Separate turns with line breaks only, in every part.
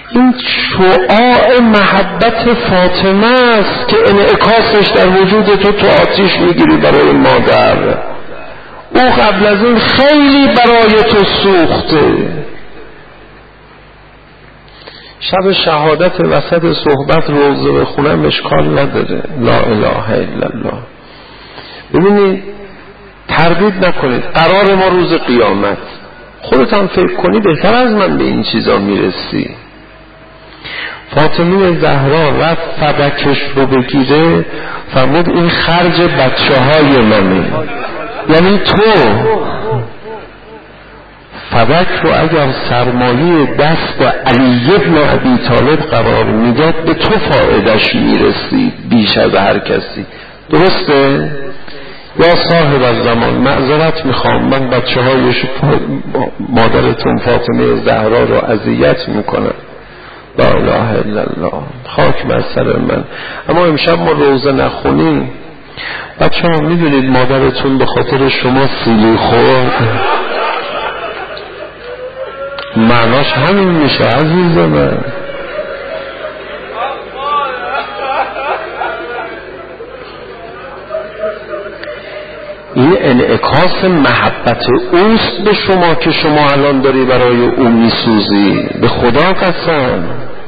این شعاع محبت فاطمه است که انعکاسش در وجود تو آتیش میگیری برای مادر. او قبل از این خیلی برای تو سوخته. شب شهادت وسط صحبت روزه بخونم اشکال نداره. لا اله الا الله. ببینید تردید نکنید، قرار ما روز قیامت. خودت هم فکر کنی بهتر از من به این چیزا میرسی. فاطمه زهرا رفت فدکش رو بگیره، فرمود این خرج بچه های منه، یعنی تو. فدک رو اگر سرمایه دست علی بن ابی طالب قرار میداد به تو فایدهش میرسید بیش از هر کسی. درسته؟ یا صاحب الزمان معذرت میخوام، من بچه های مادرتون فاطمه زهرا رو اذیت میکنم. لا اله الا الله، خاک بر سر من. اما امشب ما روزه نخونیم. بچه ها میدونید مادرتون به خاطر شما سیلی خورد. معناش همین میشه عزیز من. این انعکاس محبت اوست به شما که شما الان داری برای او میسوزی. به خدا قسم.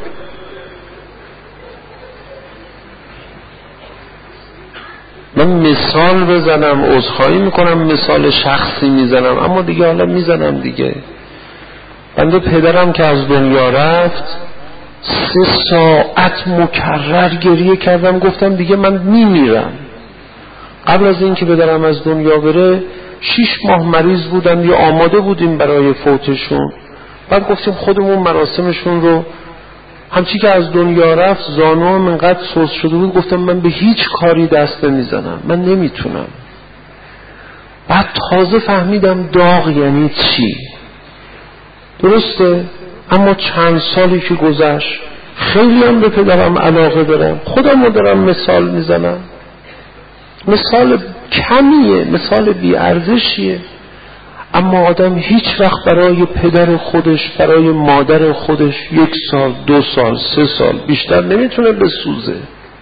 من مثال بزنم، عذرخواهی میکنم مثال شخصی میزنم، اما دیگه حالا میزنم دیگه. بنده پدرم که از دنیا رفت 3 ساعت مکرر گریه کردم، گفتم دیگه من میمیرم. قبل از این که پدرم از دنیا بره 6 ماه مریض بودم، یا آماده بودیم برای فوتشون. بعد گفتیم خودمون مراسمشون رو، همچی که از دنیا رفت زانوام انقدر سست شده بود، گفتم من به هیچ کاری دست نمیزنم، من نمیتونم. بعد تازه فهمیدم داغ یعنی چی. درسته؟ اما چند سالی که گذشت خیلی هم به پدرم علاقه دارم. خودم رو دارم مثال میزنم، مثال کمیه، مثال بی ارزشیه، اما آدم هیچ وقت برای پدر خودش، برای مادر خودش 1 سال 2 سال 3 سال بیشتر نمیتونه بسوزه.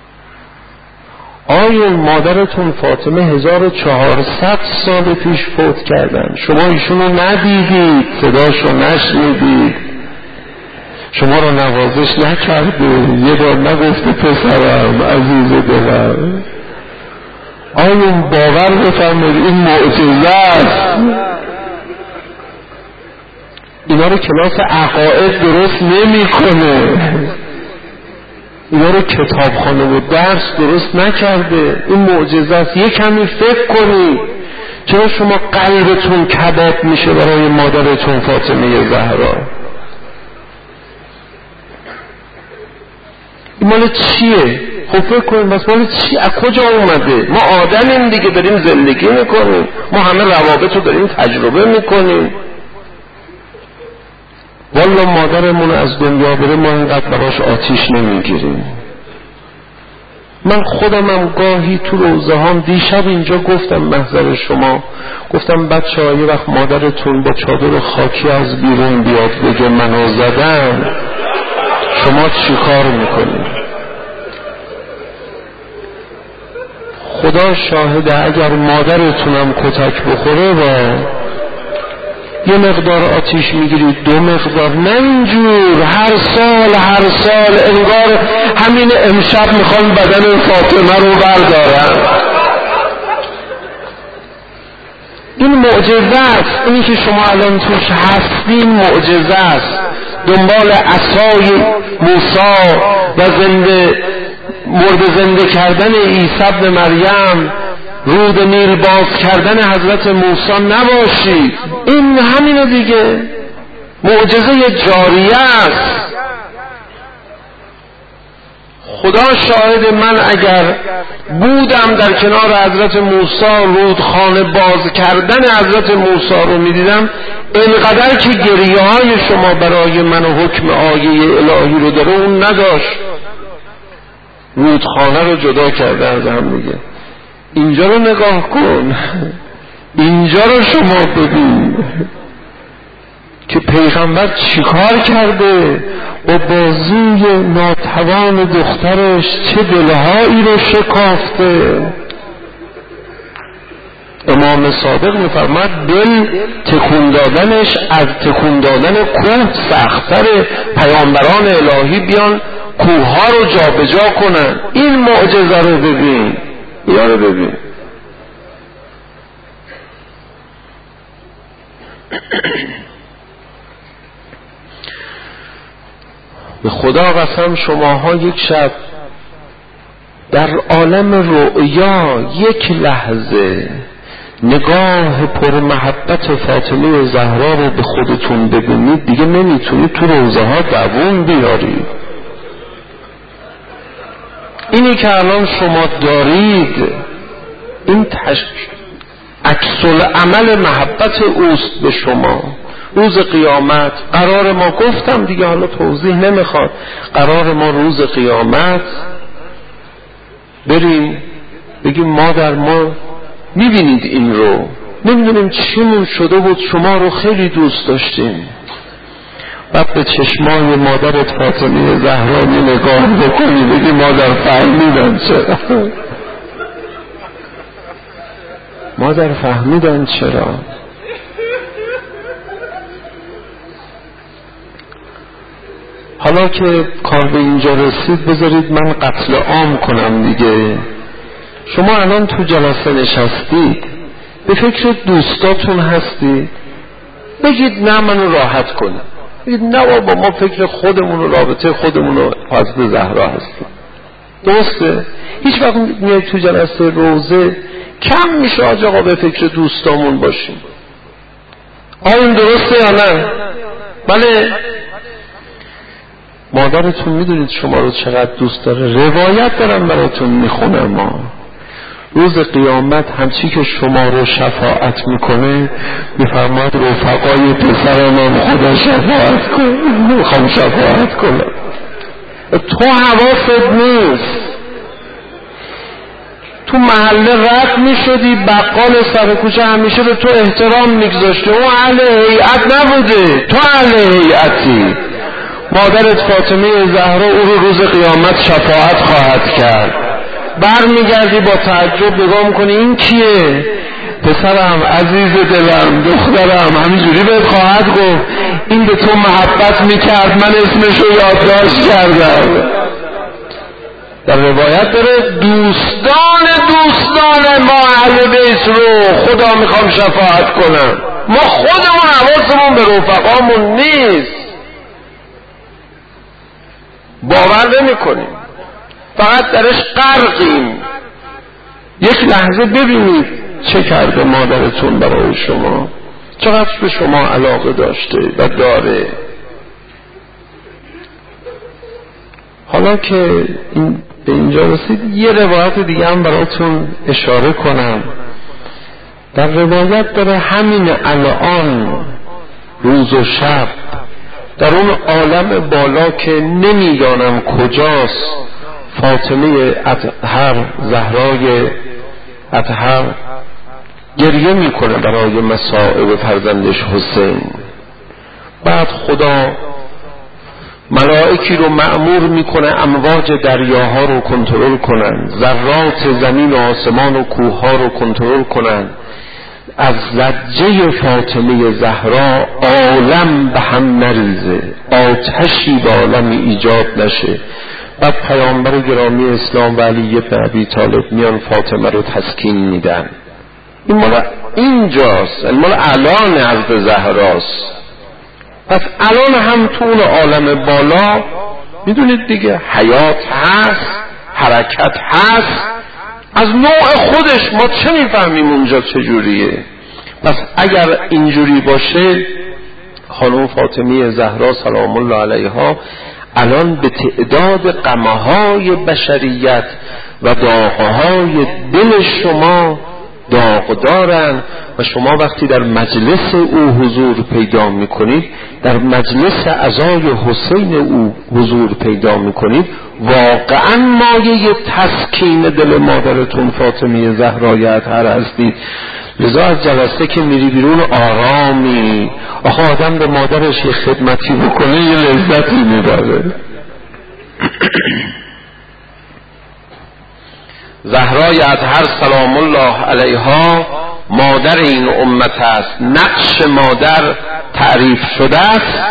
آیا مادرتون فاطمه 1400 سال پیش فوت کردن، شما ایشونو ندیدید، صداشو نشنیدید، شما رو نوازش نکرده، یه بار نگفته پسرم عزیز دلم. آیا باور بفرمایید این معجزه است؟ اینا رو کلاس عقاید درست نمی کنه، اینا رو کتابخانه و درس درست نکرده. این معجزه است. یه کمی فکر کنید چرا شما قلبتون کباب میشه برای مادرتون فاطمه زهرا. این مال چیه؟ خب فکر کنید بس مال چی؟ از کجا اومده؟ ما آدمیم دیگه، داریم زندگی میکنیم، ما همه روابط رو داریم تجربه میکنیم. والا مادرمون از دنیا بره ما اینقدر براش آتیش نمیگیریم. من خودمم گاهی تو روزه هم، دیشب اینجا گفتم محضر شما، گفتم بچه ها یه وقت مادرتون با چادر خاکی از بیرون بیاد بگه منو زدن، شما چی کار میکنید؟ خدا شاهده اگر مادرتونم کتک بخوره و یه مقدار آتیش میگیرید، 2 مقدار، نه اینجور هر سال انگار همین امشب میخوان بدن فاطمه رو بردارن. این معجزه است. اینی که شما الان توش هستین معجزه است. دنبال عصای موسی و مرد زنده کردن عیسی ابن مریم، رود نیل باز کردن حضرت موسی نباشید. این همینه دیگه، معجزه جاریه است. خدا شاهد، من اگر بودم در کنار حضرت موسی، رودخانه باز کردن حضرت موسی رو میدیدم، اینقدر که گریه های شما برای من و حکم آیه الهی رو داره اون نداشت. رودخانه رو جدا کرده از هم دیگه. اینجا رو نگاه کن، اینجا رو شما ببین. که پیغمبر چیکار کرده و بازوی ناتوان دخترش چه دلهایی رو شکافته. امام صادق میفرماد دل تکون دادنش از تکون دادن کوه سخت‌تره. پیامبران الهی بیان کوه ها رو جابجا کنن. این معجزه رو ببین، یا رو ببین. به خدا قسم شماها یک شب در عالم رؤیا یک لحظه نگاه پر محبت فاطمه زهرا رو به خودتون ببینید، دیگه نمیتونید تو روزه ها دووم بیارید. اینی که الان شما دارید این عکس العمل محبت اوست به شما. روز قیامت قرار ما، گفتم دیگه حالا توضیح نمیخواد، قرار ما روز قیامت بریم بگیم مادر ما میبینید این رو، نمیدونیم چیمون شده بود، شما رو خیلی دوست داشتیم. بعد به چشمای مادرت فاطمه زهرا نگاه بکنی بگی مادر فهمیدن چرا، مادر فهمیدن چرا. حالا که کار به اینجا رسید بذارید من قتل عام کنم دیگه. شما الان تو جلسه نشستید، به فکر دوستاتون هستید، بگید نه منو راحت کنید، بگید نه بابا ما فکر خودمون و رابطه خودمون و حضرت زهرا هستیم. درسته؟ هیچ وقت میاد تو جلسه روزه کم میشه آقا به فکر دوستامون باشیم. آیا این درسته یا نه؟ بله. مادرتون میدونید شما رو چقدر دوست داره. روایت دارم براتون میخونم. ما روز قیامت همچی که شما رو شفاعت میکنه میفرماد رفقای پسر من خدا شفاعت کن، میخوام شفاعت کنم. تو حواست نیست، تو محله رد میشدی، بقال سر کوچه همیشه به تو احترام میگذاشته، اون اهل هیئت نبوده، تو اهل هیئتی. مادرت فاطمه زهرا او رو روز قیامت شفاعت خواهد کرد. برمیگردی با تعجب نگاه میکنی این کیه؟ پسرم، عزیز دلم، دخترم، همینجوری بهت خواهد گفت این به تو محبت میکرد، من اسمشو یادداشت کردم. در روایت داره دوستان ما اهل بیت رو خدا میخوام شفاعت کنم. ما خودمون حواسمون به رفقامون نیست، باور نمی کنیم، فقط درش غرقیم. یک لحظه ببینید چه کرده مادرتون برای شما، چقدر به شما علاقه داشته و داره. حالا که این به اینجا رسید یه روایت دیگه هم براتون اشاره کنم. در روایت داره همین الان روز و شب در اون عالم بالا که نمیدانم کجاست، فاطمه اطهر زهرای اطهر گریه میکنه برای مصائب فرزندش حسین. بعد خدا ملائکی رو مأمور میکنه امواج دریاها رو کنترل کنن، ذرات زمین و آسمان و کوه ها رو کنترل کنن. از زجه فاطمه زهرا عالم به هم نریزه، آتشی به عالم ایجاد نشه. بعد پیامبر گرامی اسلام و علی بن ابی طالب میان فاطمه رو تسکین میدن. این مال اینجاست، این مال الان حضرت زهراست. پس الان هم تو اون عالم بالا میدونید دیگه حیات هست، حرکت هست، از نوع خودش. ما چه میفهمیم اونجا چجوریه؟ پس اگر اینجوری باشه خانم فاطمه زهرا سلام الله علیها الان به تعداد غمهای بشریت و داغهای دل شما داغدارن و شما وقتی در مجلس او حضور پیدا میکنید، در مجلس عزای حسین او حضور پیدا میکنید، واقعا مایه تسکین دل مادرتون فاطمه زهرای اطهر هستید. لذا از جلسه که میری بیرون آرامی، آخه آدم به مادرش یه خدمتی بکنه یه لذتی میبره. زهرای اطهر سلام الله علیها مادر این امت است. نقش مادر تعریف شده است.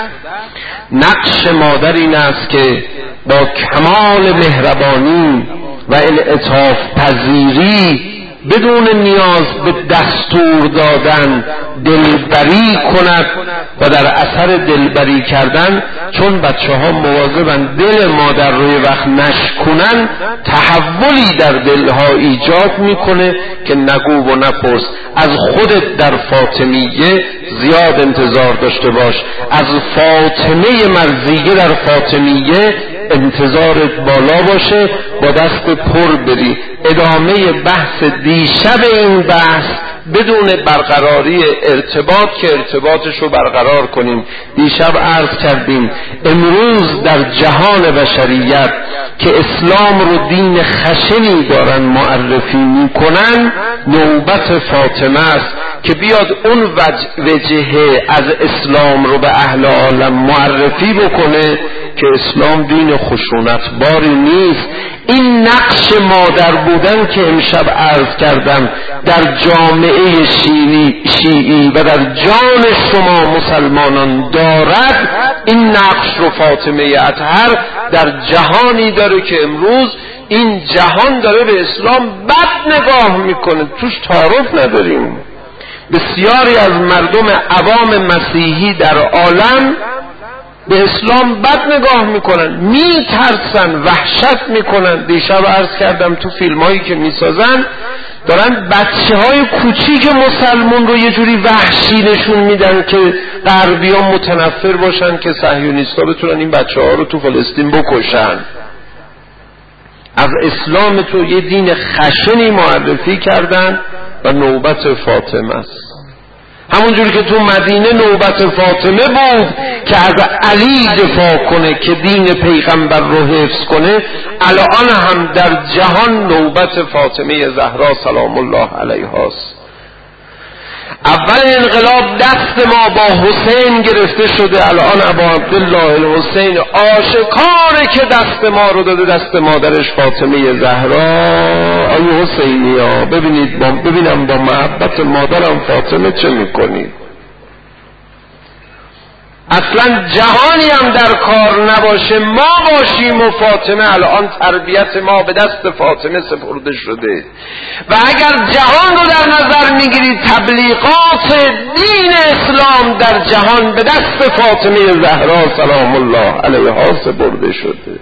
نقش مادر این است که با کمال مهربانی و انعطاف پذیری بدون نیاز به دستور دادن دلبری کند و در اثر دلبری کردن، چون بچه ها مواظبن دل مادر روی وقت نشکنن، تحولی در دلها ایجاد میکنه که نگو و نپرس. از خودت در فاطمیه زیاد انتظار داشته باش، از فاطمه مرضیه در فاطمیه انتظارت بالا باشه، با دست پر بری. ادامه بحث دیشب این بحث بدون برقراری ارتباط که ارتباطشو برقرار کنیم. دیشب عرض کردیم امروز در جهان بشریت که اسلام رو دین خشنی دارن معرفی میکنن، نوبت فاطمه است که بیاد اون وجهه از اسلام رو به اهل عالم معرفی بکنه که اسلام دین خشونت باری نیست. این نقش مادر بودن که امشب عرض کردم در جامعه شیعی و در جان شما مسلمانان دارد، این نقش رو فاطمه اطهر در جهانی داره که امروز این جهان داره به اسلام بد نگاه میکنه، توش تعارف نداریم. بسیاری از مردم عوام مسیحی در عالم به اسلام بد نگاه میکنن، میترسن، وحشت میکنن. دیشب عرض کردم تو فیلم هایی که میسازن دارن بچه های کوچیک مسلمون رو یه جوری وحشی نشون میدن که غربی ها متنفر باشن که صهیونیستا بتونن این بچه ها رو تو فلسطین بکشن. از اسلام تو یه دین خشنی معرفی کردن و نوبت فاطمه است. همونجوری که تو مدینه نوبت فاطمه بود که از علی دفاع کنه که دین پیغمبر رو حفظ کنه، الان هم در جهان نوبت فاطمه زهرا سلام الله علیها است. اول انقلاب دست ما با حسین گرفته شده، الان ابا عبدالله الحسین آشکاره که دست ما رو داده دست مادرش فاطمه زهرا. آیه حسینی ها ببینم با محبت مادرم فاطمه چه میکنید. اصلا جهانی هم در کار نباشه، ما باشیم و فاطمه. الان تربیت ما به دست فاطمه سپرده شده و اگر جهان رو در نظر میگیرید تبلیغات دین اسلام در جهان به دست فاطمه زهرا سلام الله علیها سپرده شده.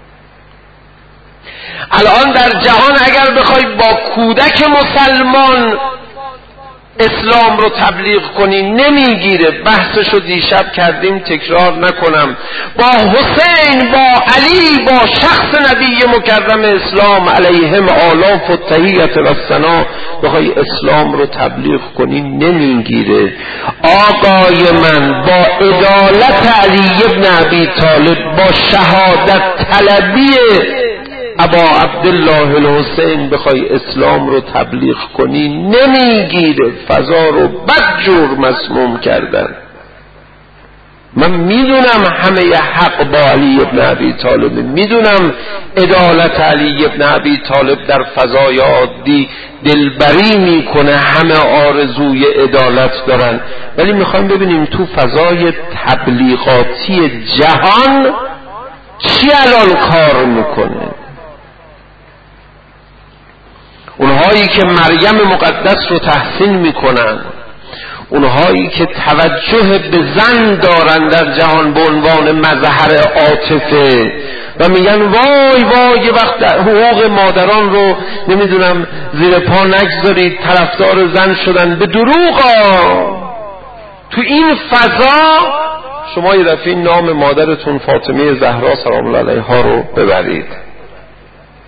الان در جهان اگر بخوای با کودک مسلمان اسلام رو تبلیغ کنی نمیگیره. بحثشو دیشب کردیم، تکرار نکنم. با حسین، با علی، با شخص نبی مکرم اسلام علیهم آلاف و تحیت و ثنا بخوای اسلام رو تبلیغ کنی نمیگیره. آقای من با عدالت علی ابن ابی طالب، با شهادت طلبی ابا عبدالله الحسین بخوای اسلام رو تبلیغ کنی نمیگیره. فضا رو بدجور مسموم کردن. من میدونم همه حق با علی ابن ابی طالب، میدونم عدالت علی ابن ابی طالب در فضای عادی دلبری میکنه، همه آرزوی عدالت دارن، ولی میخوایم ببینیم تو فضای تبلیغاتی جهان چی الان کار میکنه. اونهایی که مریم مقدس رو تحسین میکنن، اونهایی که توجه به زن دارن در جهان به عنوان مظهر عاطفه و میگن وای وای وقت حقوق مادران رو نمیدونم زیر پا نگذارید، طرفدار زن شدن، به دروغا. تو این فضا شما یه دفعه نام مادرتون فاطمه زهرا سلام الله علیها رو ببرید.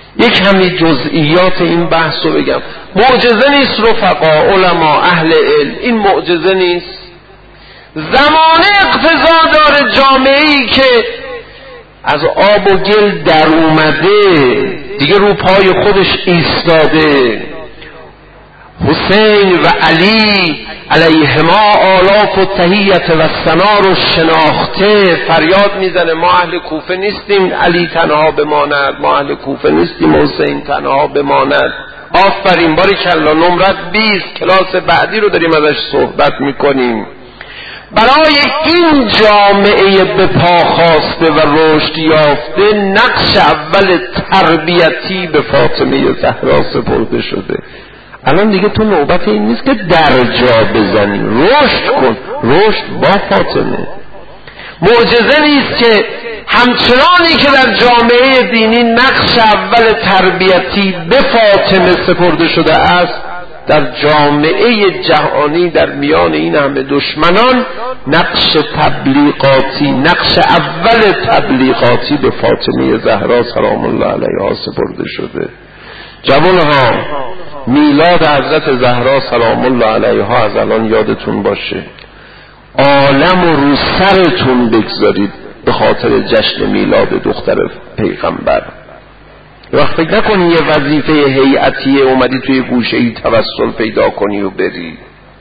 یک کمی جزئیات این بحث رو بگم. معجزه نیست رفقا، علما، اهل علم، این معجزه نیست. زمانه اقتضا داره جامعه‌ای که از آب و گل در اومده، دیگه رو پای خودش ایستاده. حسین و علی علیهما آلاف و تحیت و ثنا رو شناخته فریاد میزنه ما اهل کوفه نیستیم علی تنها بماند، ما اهل کوفه نیستیم حسین تنها بماند. آفرین، باریکلا، نمرت 20 کلاس بعدی رو داریم ازش صحبت میکنیم. برای این جامعه به پا خواسته و رشد یافته نقش اول تربیتی به فاطمه زهرا سپرده شده. الان دیگه تو نوبت این نیست که درجا بزنی، رشد کن، رشد با فاطمه. معجزه نیست که همچنانی که در جامعه دینی نقش اول تربیتی به فاطمه سپرده شده است، در جامعه جهانی در میان این همه دشمنان نقش تبلیغاتی، نقش اول تبلیغاتی به فاطمه زهرا سلام الله علیها سپرده شده. جوانها، میلاد حضرت زهرا سلام الله علیها از الان یادتون باشه، عالم و رو سرتون بگذارید به خاطر جشن میلاد دختر پیغمبر. وقت فکر نکنی یه وظیفه هیئتیه اومدی توی گوشه‌ای توسل پیدا کنی و بری.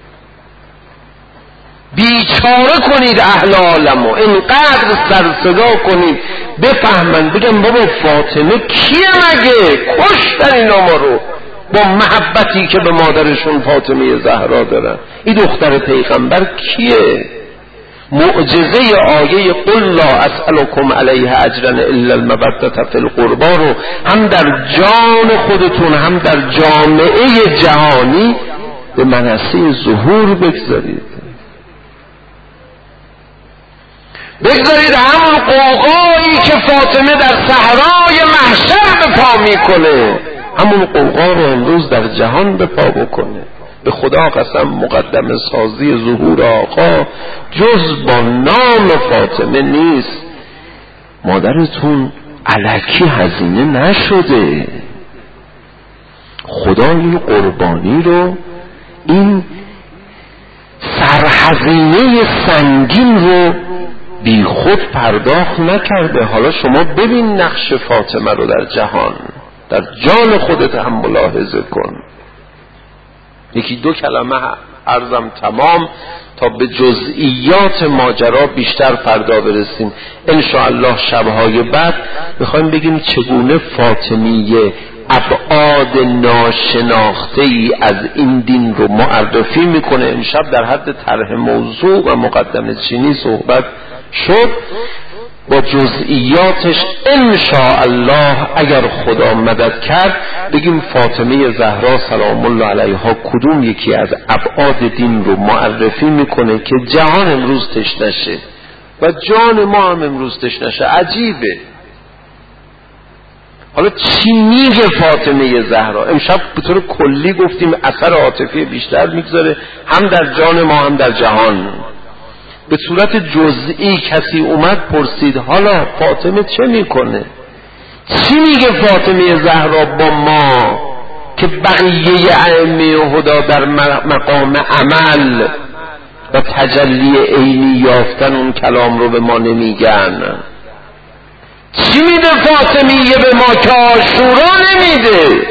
بیچاره کنید اهل عالمو، اینقدر سرصدا کنید بفهمن، بگم بابا فاطمه کیه مگه؟ کشتن اینا ما رو با محبتی که به مادرشون فاطمه زهرا دارن. این دختر پیغمبر کیه؟ معجزه آیه قل لا اسألكم علیه اجرا الا المودة فی القربى رو هم در جان خودتون هم در جامعه جهانی به منصه ظهور بگذارید. همون قوقایی که فاطمه در صحرای محشر به پا میکنه، همون قوقا رو امروز در جهان به پا بکنه. به خدا قسم مقدم سازی ظهور آقا جز با نام فاطمه نیست. مادرتون الکی هزینه نشده. خدا این قربانی رو، این سرهزینه سنگین رو بی خود پرداخت نکرده. حالا شما ببین نقش فاطمه رو در جهان، در جان خودت هم ملاحظه کن. یکی دو کلمه عرضم تمام تا به جزئیات ماجرا بیشتر فردا برسیم. انشاءالله شبهای بعد میخوایم بگیم چگونه فاطمیه ابعاد ناشناخته ای از این دین رو معرفی میکنه. امشب در حد طرح موضوع و مقدمه چینی صحبت شد، با جزئیاتش انشاءالله اگر خدا مدد کرد بگیم فاطمه زهرا سلام الله علیها کدوم یکی از ابعاد دین رو معرفی میکنه که جهان امروز تشنشه و جان ما هم امروز تشنشه. عجیبه. حالا چی میگه فاطمه زهرا؟ امشب به طور کلی گفتیم اثر عاطفی بیشتر میگذاره هم در جان ما هم در جهان. به صورت جزئی کسی اومد پرسید حالا فاطمه چه میکنه؟ چی میگه فاطمه زهرا با ما که بقیه ائمه هدا در مقام عمل و تجلی عینی یافتن اون کلام رو به ما نمیگن؟ چی میده فاطمیه به ما که عاشورا نمیده؟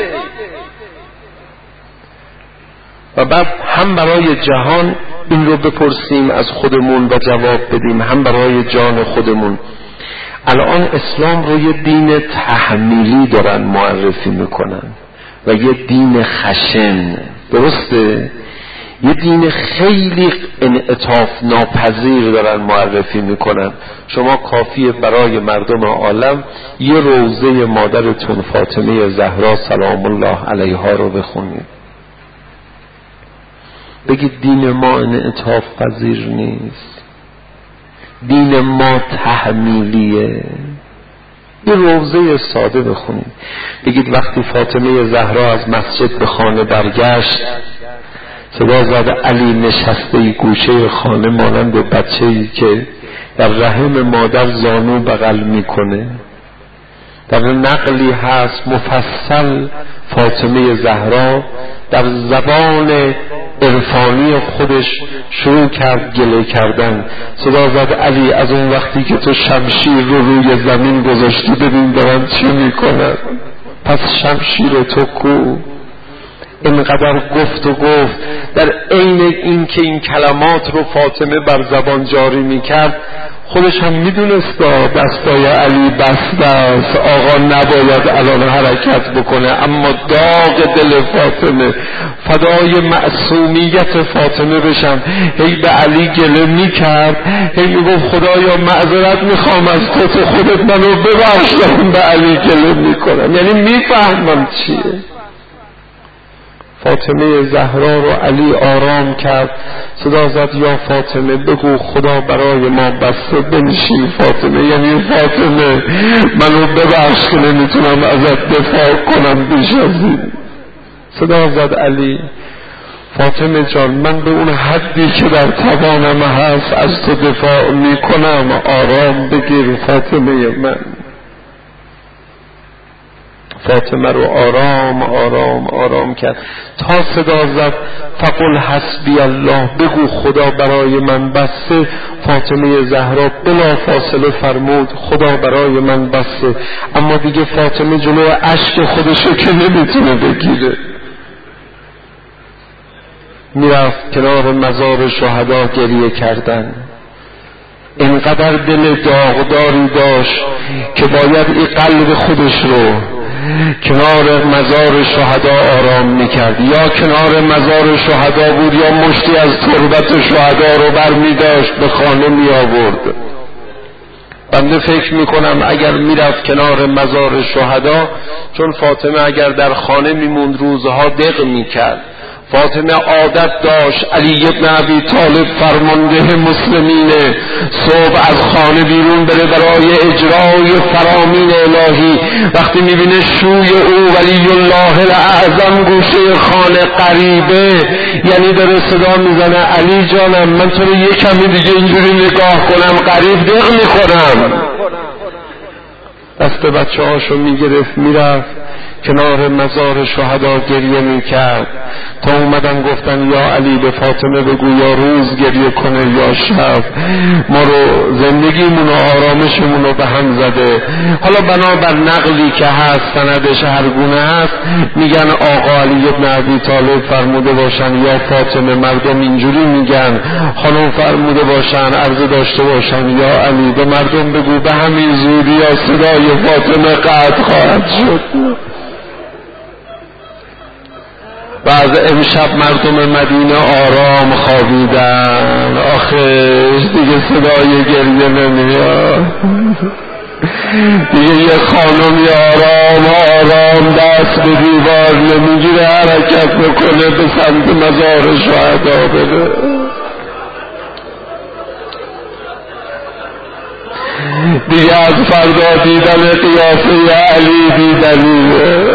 و بعد هم برای جهان این رو بپرسیم از خودمون و جواب بدیم، هم برای جان خودمون. الان اسلام رو یه دین تحمیلی دارن معرفی میکنن و یه دین خشن، درسته؟ یه دین خیلی انعطاف ناپذیر دارن معرفی میکنن. شما کافیه برای مردم عالم یه روضه مادرتون فاطمه زهرا سلام الله علیها رو بخونید، بگید دین ما انعطاف پذیر نیست، دین ما تحمیلیه. یه روضه ساده بخونید، بگید وقتی فاطمه زهرا از مسجد به خانه برگشت صدا زد علی نشسته گوشه خانه مانند بچه‌ای که در رحم مادر زانو بغل میکنه. در نقلی هست مفصل فاطمه زهرا در زبان عرفانی خودش شروع کرد گله کردن. صدا زد علی از اون وقتی که تو شمشیر رو روی زمین گذاشتی ببین دارن چه میکنن، پس شمشیر تو کو؟ اینقدر گفت در عین این که این کلمات رو فاطمه بر زبان جاری میکرد خودش هم میدونست دستای علی بسته است، آقا نباید الان حرکت بکنه، اما داغ دل فاطمه، فدای معصومیت فاطمه بشم، هی به علی گله میکرد، هی میگفت خدایا معذرت میخوام از تو خودت منو ببخش، دارم به علی گله میکنم، یعنی میفهمم چیه. فاطمه زهرا رو علی آرام کرد، صدا زد یا فاطمه بگو خدا برای ما بسته بنشین فاطمه، یعنی فاطمه منو ببخش که نمیتونم ازت دفاع کنم بیش از این. صدا زد علی فاطمه جان من به اون حدی که در توانم هست از تو دفاع میکنم، آرام بگیر فاطمه من. فاطمه رو آرام کرد تا صدا زد فقل حسبی الله، بگو خدا برای من بسته. فاطمه زهرا بلا فاصله فرمود خدا برای من بسته، اما دیگه فاطمه جلو اشک خودشو که نمیتونه بگیره، میرفت کنار مزار شهدا گریه کردن. اینقدر دل داغداری داشت که باید این قلب خودش رو کنار مزار شهدا آرام میکرد، یا کنار مزار شهدا بود یا مشتی از تربت شهدا رو بر میداشت به خانه می آورد. بنده فکر میکنم اگر میرفت کنار مزار شهدا، چون فاطمه اگر در خانه میموند روزها دق میکرد، فاطمه عادت داشت علی بن ابی طالب فرمانده مسلمین صبح از خانه بیرون بره برای اجرای فرامین الهی، وقتی میبینه شوی او ولی الله الاعظم گوشه خانه قریبه، یعنی داره صدا میزنه علی جانم من تو رو یک کمی دیگه اینجوری نگاه کنم قریب دق میکنم. دست بچه هاشو میگرفت میرفت کنار مزار شهدا گریه میکرد تا اومدن گفتن یا علی به فاطمه بگو یا روز گریه کنه یا شب، ما رو زندگیمون و آرامشمون رو به هم زده. حالا بنابر نقلی که هست سندش هر گونه هست میگن آقا علی بن ابی طالب فرموده باشن یا فاطمه، مردم اینجوری میگن، خانم فرموده باشن عرض داشته باشن یا علی به مردم بگو به همین زودی یا صدای فاطمه قطع خواهد شد. و از امشب مردم مدینه آرام خوابیدن، آخه دیگه صدای گریه نمیاد، دیگه یه خانمی آرام دست به دیوار نمیگیره حرکت بکنه به سمت مزار شهدا بره. دیگه از فردا دیدن قیافه علی دیدنیه،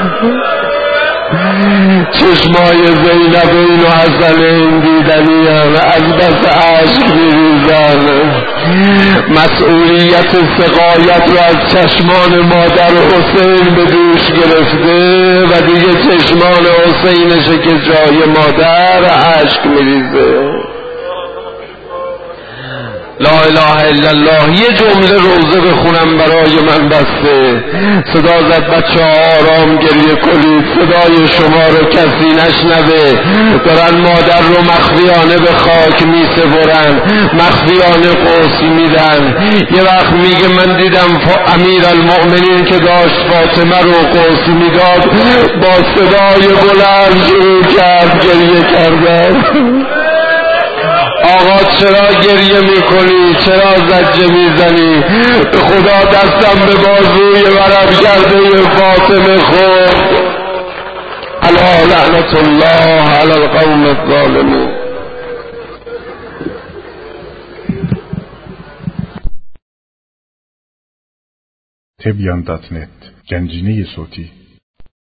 چشمای زینب و حسن این دیدنی هم از بس عشق میریزن. مسئولیت سقایت رو از چشمان مادر حسین به دوش گرفته و دیگه چشمان حسینشه که جای مادر عشق میریزه. لا اله الا الله. یه جمله روزه بخونم برای من بسته. صدا زد بچه آرام گریه کنید، صدای شما رو کسی نشنوه، دارن مادر رو مخفیانه به خاک می سپرن، مخفیانه قوسی میدن. یه وقت میگه من دیدم امیر المؤمنین که داشت فاطمه رو قوسی میداد با صدای بلند شروع کرد گریه کردن. آقا چرا گریه میکنی؟ چرا زجه میزنی؟ به خدا دستم به بازوی ورم کرده فاطمه خود. الا لعنت الله علی القوم الظالمین.
تبیان.net گنجینه صوتی